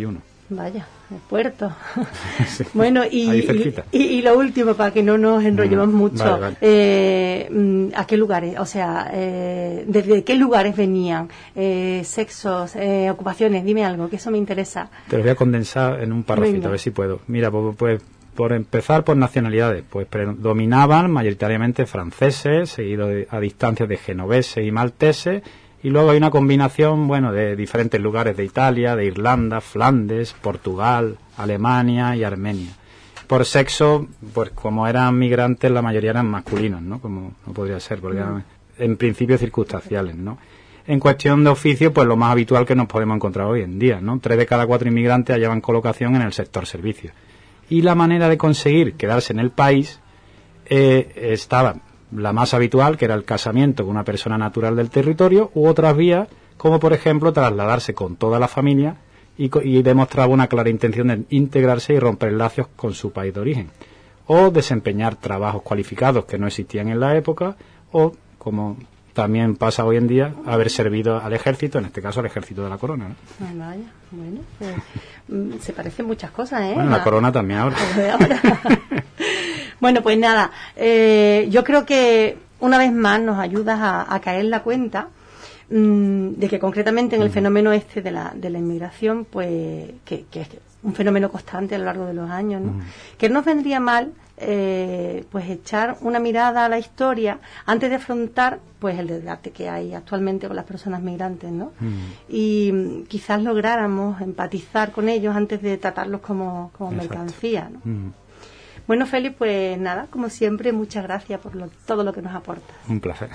Vaya, el puerto. Sí, bueno, y lo último, para que no nos enrollemos mucho, vale. ¿A qué lugares? O sea, ¿desde qué lugares venían? ¿Sexos, ocupaciones? Dime algo, que eso me interesa. Te lo voy a condensar en un párrafito, a ver si puedo. Mira, pues por empezar por nacionalidades, pues predominaban mayoritariamente franceses, seguido a distancia de genoveses y malteses. Y luego hay una combinación, bueno, de diferentes lugares de Italia, de Irlanda, Flandes, Portugal, Alemania y Armenia. Por sexo, pues como eran migrantes, la mayoría eran masculinos, ¿no? Como no podría ser, porque eran en principio circunstanciales, ¿no? En cuestión de oficio, pues lo más habitual que nos podemos encontrar hoy en día, ¿no? 3 de cada 4 inmigrantes hallaban colocación en el sector servicios. Y la manera de conseguir quedarse en el país estaba la más habitual, que era el casamiento con una persona natural del territorio, u otras vías, como por ejemplo trasladarse con toda la familia y demostraba una clara intención de integrarse y romper lazos con su país de origen, o desempeñar trabajos cualificados que no existían en la época, o, como también pasa hoy en día, haber servido al ejército, en este caso al ejército de la corona, ¿no? Vaya, bueno, pues, se parecen muchas cosas, ¿eh? Bueno, la corona también ahora. Bueno, pues nada, yo creo que una vez más nos ayudas a caer en la cuenta de que concretamente en el fenómeno este de la inmigración, pues que es un fenómeno constante a lo largo de los años, ¿no? Que no nos vendría mal pues echar una mirada a la historia antes de afrontar pues el debate que hay actualmente con las personas migrantes, ¿no? Y quizás lográramos empatizar con ellos antes de tratarlos como mercancía, ¿no? Bueno, Félix, pues nada, como siempre, muchas gracias por todo lo que nos aportas. Un placer.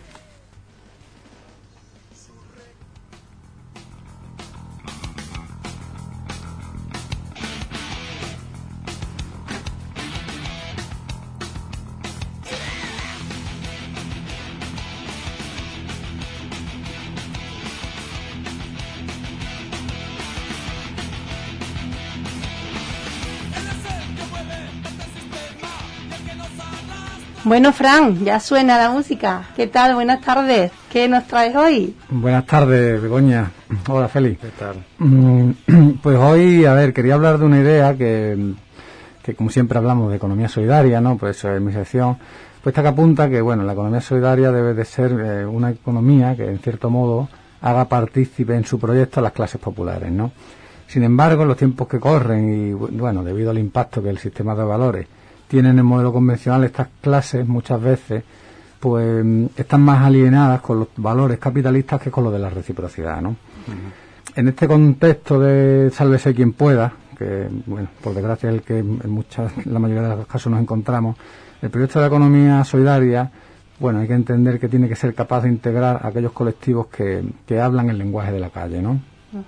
Bueno, Fran, ya suena la música. ¿Qué tal? Buenas tardes. ¿Qué nos traes hoy? Buenas tardes, Begoña. Hola, Félix. ¿Qué tal? Pues hoy, a ver, quería hablar de una idea que como siempre hablamos de economía solidaria, ¿no? Pues eso es mi sección. Pues esta que apunta que, bueno, la economía solidaria debe de ser una economía que, en cierto modo, haga partícipe en su proyecto a las clases populares, ¿no? Sin embargo, en los tiempos que corren y, bueno, debido al impacto que el sistema de valores tiene en el modelo convencional, estas clases muchas veces pues están más alienadas con los valores capitalistas que con los de la reciprocidad, ¿no? En este contexto de sálvese quien pueda, que, bueno, por desgracia es el que en la mayoría de los casos nos encontramos, el proyecto de la economía solidaria, bueno, hay que entender que tiene que ser capaz de integrar a aquellos colectivos que hablan el lenguaje de la calle, ¿no?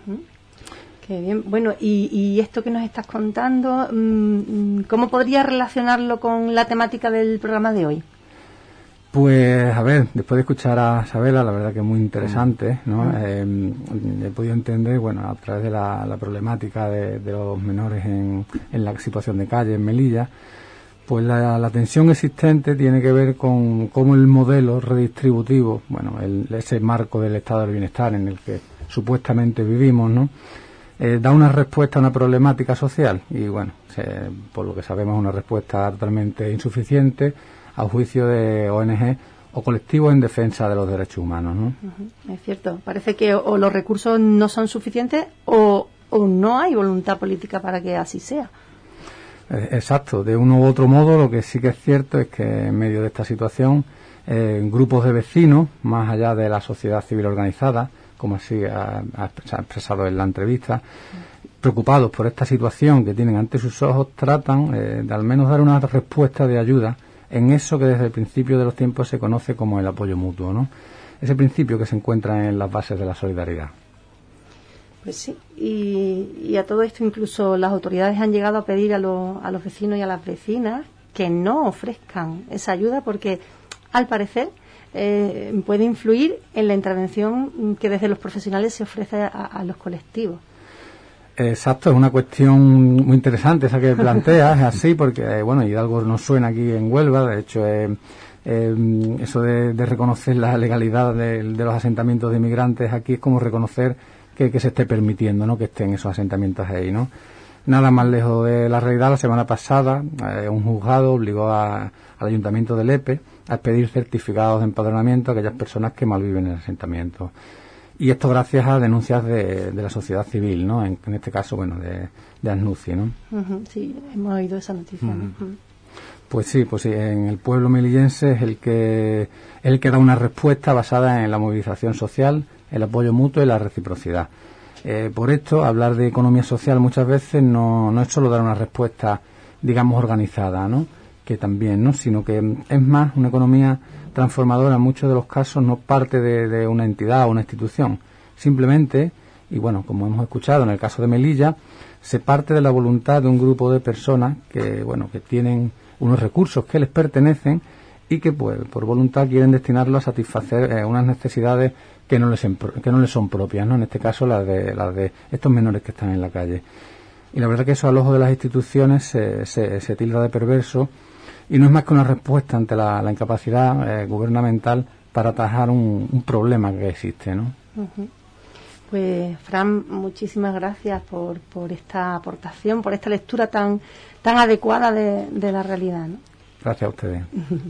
Qué bien. Bueno, y esto que nos estás contando, ¿cómo podrías relacionarlo con la temática del programa de hoy? Pues, a ver, después de escuchar a Isabela, la verdad que es muy interesante, ¿no? He podido entender, bueno, a través de la problemática de los menores en la situación de calle en Melilla, pues la tensión existente tiene que ver con cómo el modelo redistributivo, bueno, ese marco del estado del bienestar en el que supuestamente vivimos, ¿no? Da una respuesta a una problemática social y, bueno, por lo que sabemos, una respuesta totalmente insuficiente a juicio de ONG o colectivos en defensa de los derechos humanos, ¿no? Es cierto, parece que o los recursos no son suficientes o no hay voluntad política para que así sea. Exacto, de uno u otro modo lo que sí que es cierto es que en medio de esta situación grupos de vecinos, más allá de la sociedad civil organizada, como así se ha expresado en la entrevista, preocupados por esta situación que tienen ante sus ojos, tratan de al menos dar una respuesta de ayuda en eso que desde el principio de los tiempos se conoce como el apoyo mutuo, ¿no? Ese principio que se encuentra en las bases de la solidaridad. Pues sí, y a todo esto incluso las autoridades han llegado a pedir a los vecinos y a las vecinas que no ofrezcan esa ayuda porque, al parecer, puede influir en la intervención que desde los profesionales se ofrece a los colectivos. Exacto, es una cuestión muy interesante esa que planteas, es así, porque, bueno, Hidalgo nos suena aquí en Huelva, de hecho, eso de reconocer la legalidad de los asentamientos de inmigrantes aquí es como reconocer que se esté permitiendo, ¿no?, que estén esos asentamientos ahí, ¿no? Nada más lejos de la realidad. La semana pasada un juzgado obligó al Ayuntamiento de Lepe a pedir certificados de empadronamiento a aquellas personas que malviven en el asentamiento. Y esto gracias a denuncias de la sociedad civil, ¿no? En este caso, bueno, de Asnuci, ¿no? Sí, hemos oído esa noticia. Pues sí, en el pueblo melillense es el que da una respuesta basada en la movilización social, el apoyo mutuo y la reciprocidad. Por esto, hablar de economía social muchas veces no es solo dar una respuesta, digamos, organizada, ¿no?, que también, ¿no?, sino que es más una economía transformadora. En muchos de los casos no parte de una entidad o una institución, simplemente, y bueno, como hemos escuchado en el caso de Melilla, se parte de la voluntad de un grupo de personas que, bueno, que tienen unos recursos que les pertenecen y que, pues, por voluntad quieren destinarlos a satisfacer unas necesidades que no les son propias, ¿no?, en este caso las de estos menores que están en la calle. Y la verdad que eso al ojo de las instituciones se tilda de perverso, y no es más que una respuesta ante la incapacidad gubernamental para atajar un problema que existe, ¿no? Pues, Fran, muchísimas gracias por esta aportación, por esta lectura tan adecuada de la realidad, ¿no? Gracias a ustedes.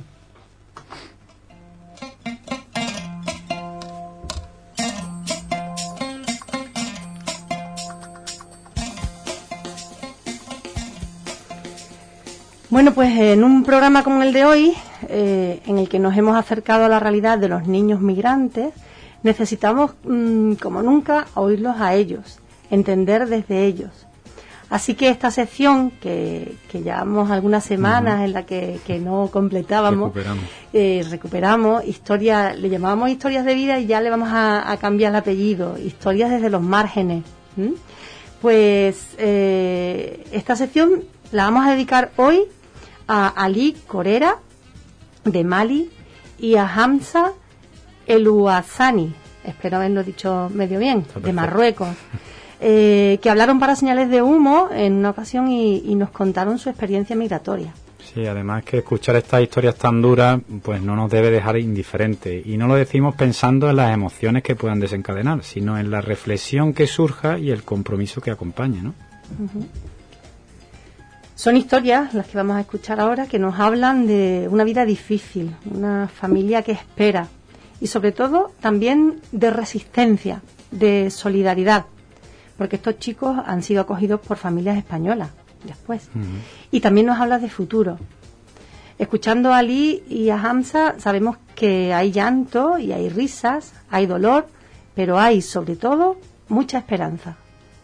Bueno, pues en un programa como el de hoy, en el que nos hemos acercado a la realidad de los niños migrantes, necesitamos, como nunca, oírlos a ellos, entender desde ellos. Así que esta sección, que llevamos algunas semanas en la que no completábamos, recuperamos historias, le llamábamos historias de vida y ya le vamos a cambiar el apellido, historias desde los márgenes. Pues esta sección la vamos a dedicar hoy a Ali Corera, de Mali, y a Hamza Elouazani, espero haberlo dicho medio bien, de Marruecos, que hablaron para Señales de Humo en una ocasión y nos contaron su experiencia migratoria. Sí, además que escuchar estas historias tan duras pues no nos debe dejar indiferentes, y no lo decimos pensando en las emociones que puedan desencadenar, sino en la reflexión que surja y el compromiso que acompañe, ¿no? Son historias, las que vamos a escuchar ahora, que nos hablan de una vida difícil, una familia que espera, y sobre todo también de resistencia, de solidaridad, porque estos chicos han sido acogidos por familias españolas después. Y también nos habla de futuro. Escuchando a Ali y a Hamza sabemos que hay llanto y hay risas, hay dolor, pero hay sobre todo mucha esperanza.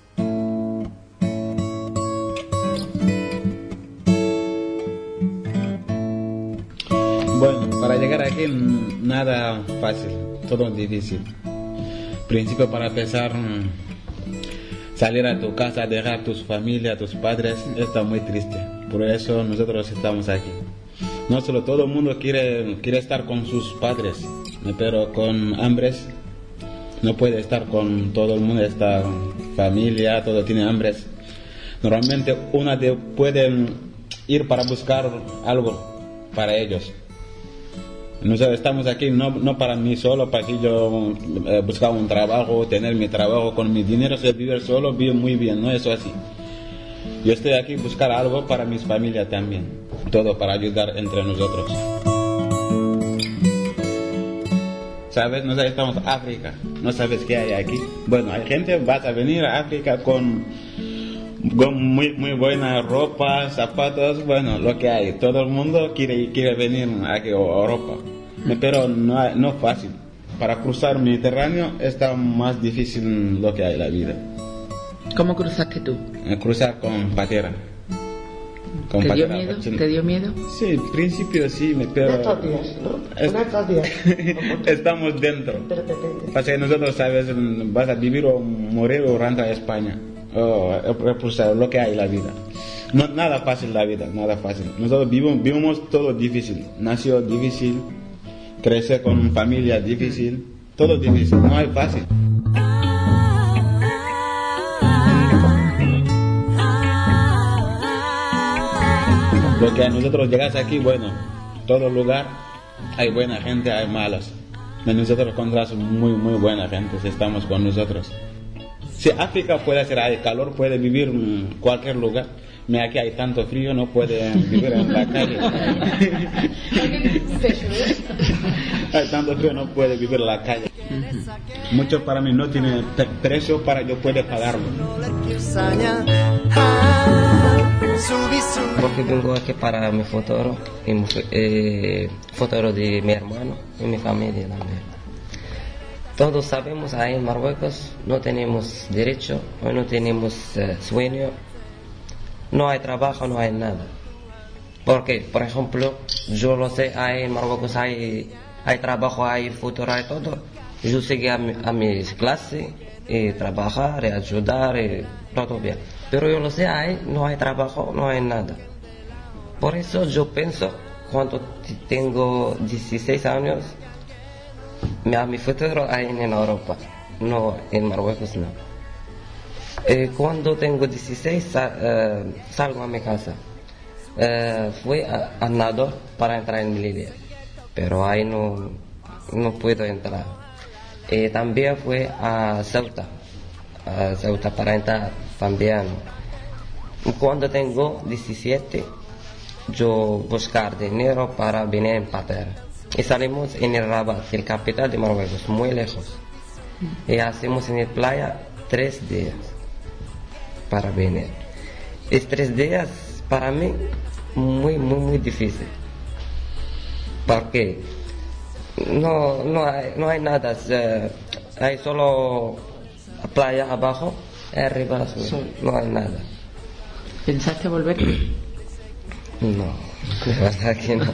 Bueno, para llegar aquí nada fácil, todo difícil. Principio, para empezar, salir a tu casa, dejar a tus familias, a tus padres, está muy triste. Por eso nosotros estamos aquí. No solo todo el mundo quiere estar con sus padres, pero con hambres no puede estar con todo el mundo, esta familia, todo tiene hambres. Normalmente pueden ir para buscar algo para ellos. Nosotros estamos aquí no para mí solo, para que yo buscar un trabajo, tener mi trabajo con mi dinero, vivir solo, vivo muy bien, no eso así. Yo estoy aquí buscar algo para mis familias también, todo para ayudar entre nosotros. ¿Sabes? Nosotros estamos en África, no sabes qué hay aquí. Bueno, hay gente vas a venir a África con muy buena ropa, zapatos, bueno, lo que hay. Todo el mundo quiere venir aquí a Europa, pero no es fácil. Para cruzar el Mediterráneo está más difícil lo que hay en la vida. ¿Cómo cruzaste tú? Cruzar con patera. ¿Te dio miedo? ¿Te dio miedo? Sí, en principio sí, pero... Estos días, ¿no? Estos días. Estamos dentro. Pasa que nosotros, ¿sabes? Vas a vivir o morir o entrar a España. Lo que hay en la vida. No, nada fácil la vida, nada fácil. Nosotros vivimos todo difícil. Nació difícil, crecer con familia difícil, todo difícil, no hay fácil. Lo que a nosotros llegas aquí, bueno, todo lugar hay buena gente, hay malos. Nosotros encontramos muy buena gente si estamos con nosotros. Si África puede ser, hay calor, puede vivir en cualquier lugar. Aquí hay tanto frío, no puede vivir en la calle. Hay tanto frío, no puede vivir en la calle. Mucho para mí no tiene precio para yo pueda pagarlo. Porque vengo aquí para mi futuro, futuro de mi hermano y mi familia también. Todos sabemos, ahí en Marruecos no tenemos derecho, no tenemos sueño, no hay trabajo, no hay nada. Porque, por ejemplo, yo lo sé, ahí en Marruecos hay trabajo, hay futuro, hay todo. Yo seguí a mis clases, y trabajar, y ayudar, y todo bien. Pero yo lo sé, ahí no hay trabajo, no hay nada. Por eso yo pienso, cuando tengo 16 años, a mi futuro hay en Europa, no en Marruecos, no. Cuando tengo 16 salgo a mi casa. Fui a nadar para entrar en Melilla, pero ahí no puedo entrar. También fui a Ceuta para entrar también. Cuando tengo 17, yo buscar dinero para venir en patera. Y salimos en el Rabat, el capital de Marruecos, muy lejos. Y hacemos en la playa 3 días para venir. Es 3 días para mí muy difícil. Porque no hay nada, hay solo playa abajo, arriba no hay nada. ¿Pensaste volver? No, de verdad que no.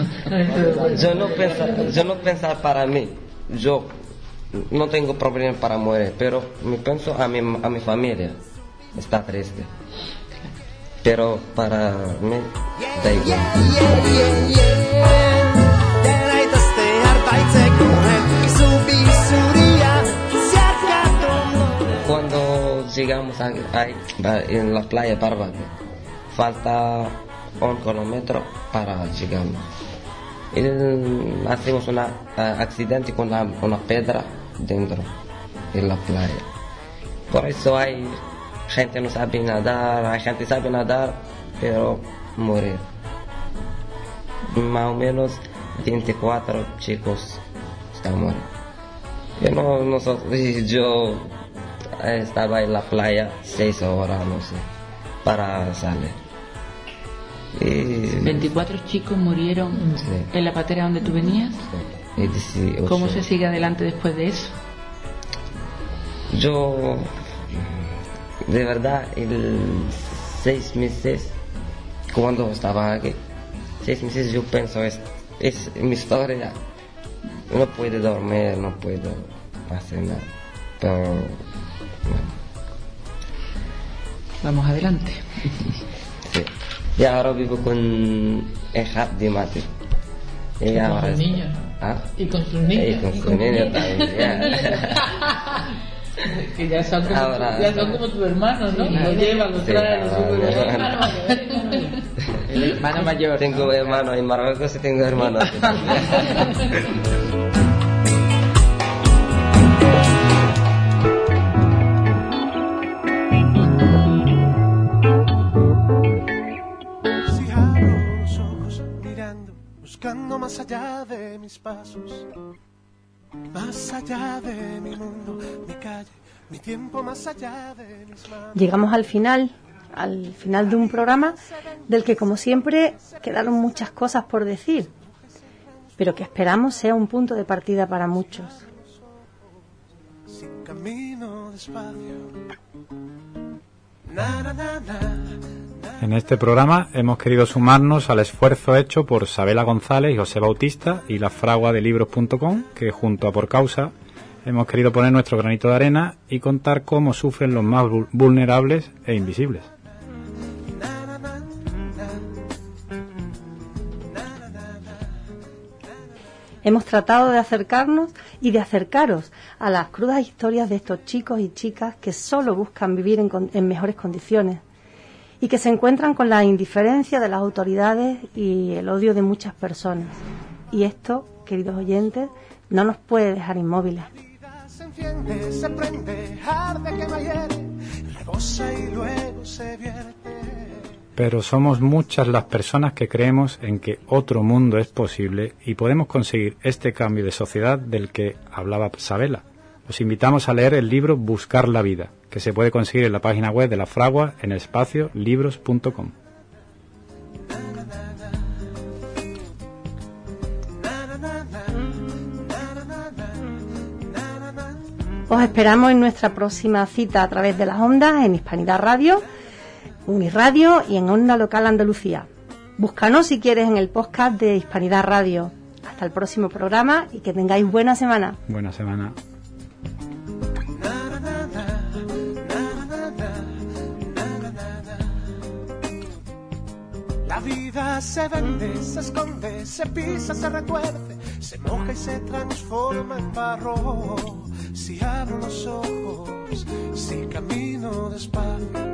Yo no pensar para mí. Yo no tengo problema para morir, pero me pienso a mi familia. Está triste. Pero para mí da igual. Cuando llegamos ahí en la playa Barbate, falta 1 kilómetro para llegar. Hacemos un accidente con una piedra dentro de la playa. Por eso hay gente no sabe nadar, hay gente sabe nadar, pero morir. Más o menos 24 chicos están muriendo. Yo estaba en la playa 6 horas, no sé, para salir. 24 chicos murieron en la patera donde tú venías. Sí. ¿Cómo se sigue adelante después de eso? Yo, de verdad, 6 meses, cuando estaba aquí, 6 meses yo pienso, es mi historia. No puedo dormir, no puedo hacer nada. Pero, bueno. Vamos adelante. Sí. Y ahora vivo con hija de Mati. Y con sus niños. ¿Ah? Y con sus niños. Y con sus niños también. Que ya son como tus hermanos, ¿no? Lo llevan, lo traen, lo suben. El hermano mayor. Tengo hermanos en Marruecos y tengo hermanos. Buscando más allá de mis pasos, más allá de mi mundo, mi calle, mi tiempo, más allá de mis manos. Llegamos al final de un programa del que, como siempre, quedaron muchas cosas por decir, pero que esperamos sea un punto de partida para muchos. Sin camino despacio, na, na, na, na. En este programa hemos querido sumarnos al esfuerzo hecho por Sabela González y José Bautista y la fragua de libros.com, que junto a Por Causa hemos querido poner nuestro granito de arena y contar cómo sufren los más vulnerables e invisibles. Hemos tratado de acercarnos y de acercaros a las crudas historias de estos chicos y chicas que solo buscan vivir en mejores condiciones y que se encuentran con la indiferencia de las autoridades y el odio de muchas personas. Y esto, queridos oyentes, no nos puede dejar inmóviles. enciende, se prende, arde, quema, hiere, rebosa y luego se vierte. Pero somos muchas las personas que creemos en que otro mundo es posible y podemos conseguir este cambio de sociedad del que hablaba Sabela. Os invitamos a leer el libro Buscar la vida, que se puede conseguir en la página web de la Fragua en el espacio libros.com. Os esperamos en nuestra próxima cita a través de las ondas en Hispanidad Radio, Unirradio y en Onda Local Andalucía. Búscanos si quieres en el podcast de Hispanidad Radio. Hasta el próximo programa y que tengáis buena semana. Buena semana. La vida se vende, se esconde, se pisa, se retuerce, se moja y se transforma en barro. Si abro los ojos, si camino despacio.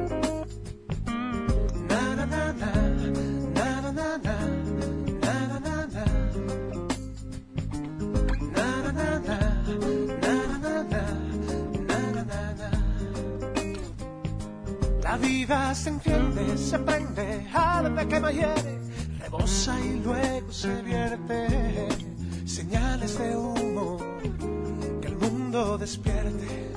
La vida se enciende, se prende, arde, quema, hiere, rebosa y luego se vierte. Señales de humo, que el mundo despierte.